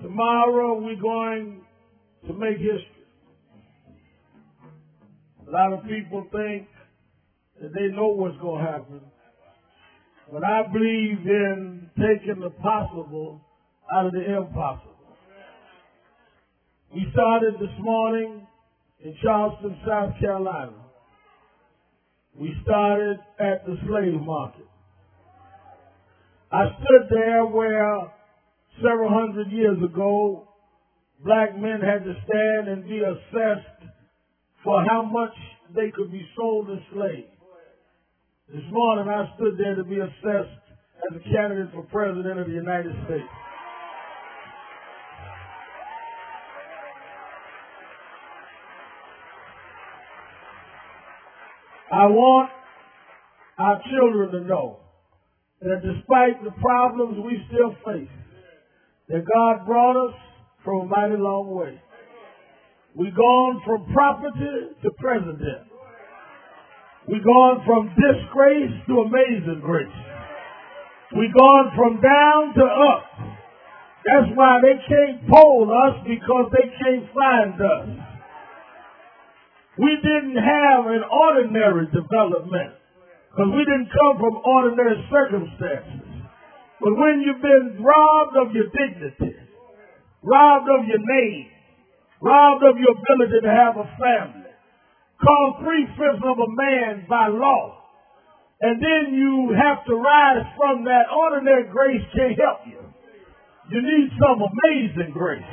Tomorrow we're going to make history. A lot of people think that they know what's going to happen. But I believe in taking the possible out of the impossible. We started this morning in Charleston, South Carolina. We started at the slave market. I stood there where several hundred years ago, black men had to stand and be assessed for how much they could be sold as slaves. This morning I stood there to be assessed as a candidate for President of the United States. I want our children to know that despite the problems we still face, that God brought us from a mighty long way. We've gone from property to president. We've gone from disgrace to amazing grace. We've gone from down to up. That's why they can't poll us, because they can't find us. We didn't have an ordinary development, because we didn't come from ordinary circumstances. But when you've been robbed of your dignity, robbed of your name, robbed of your ability to have a family, called 3/5 of a man by law, and then you have to rise from that, ordinary grace can't help you. You need some amazing grace.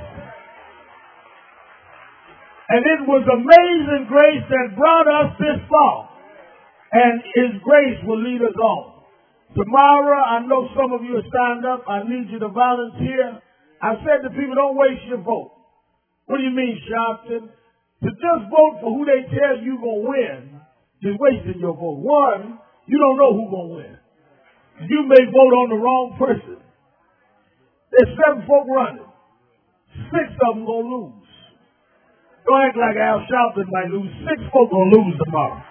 And it was amazing grace that brought us this far. And His grace will lead us on. Tomorrow, I know some of you have signed up. I need you to volunteer. I said to people, don't waste your vote. What do you mean, Sharpton? To just vote for who they tell you going to win is wasting your vote. One, you don't know who's going to win. You may vote on the wrong person. There's 7 folk running. 6 of them going to lose. Don't act like Al Sharpton might lose. 6 folk going to lose tomorrow.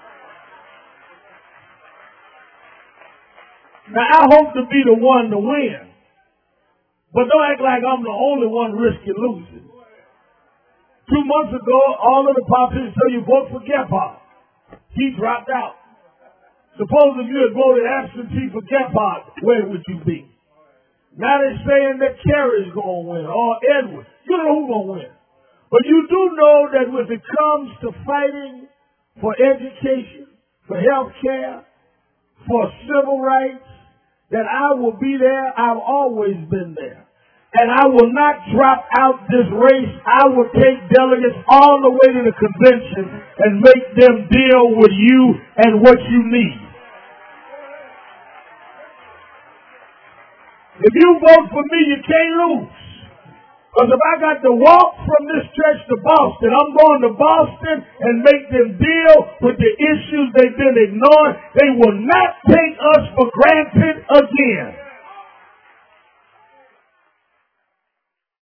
Now, I hope to be the one to win. But don't act like I'm the only one risking losing. 2 months ago, all of the politicians tell you vote for Gephardt. He dropped out. Suppose if you had voted absentee for Gephardt, where would you be? Now they're saying that Kerry's going to win, or Edwards. You don't know who's going to win. But you do know that when it comes to fighting for education, for health care, for civil rights, that I will be there. I've always been there. And I will not drop out this race. I will take delegates all the way to the convention and make them deal with you and what you need. If you vote for me, you can't lose. Because if I got to walk from this church to Boston, I'm going to Boston and make them deal with the issues they've been ignoring. They will not take us for granted again.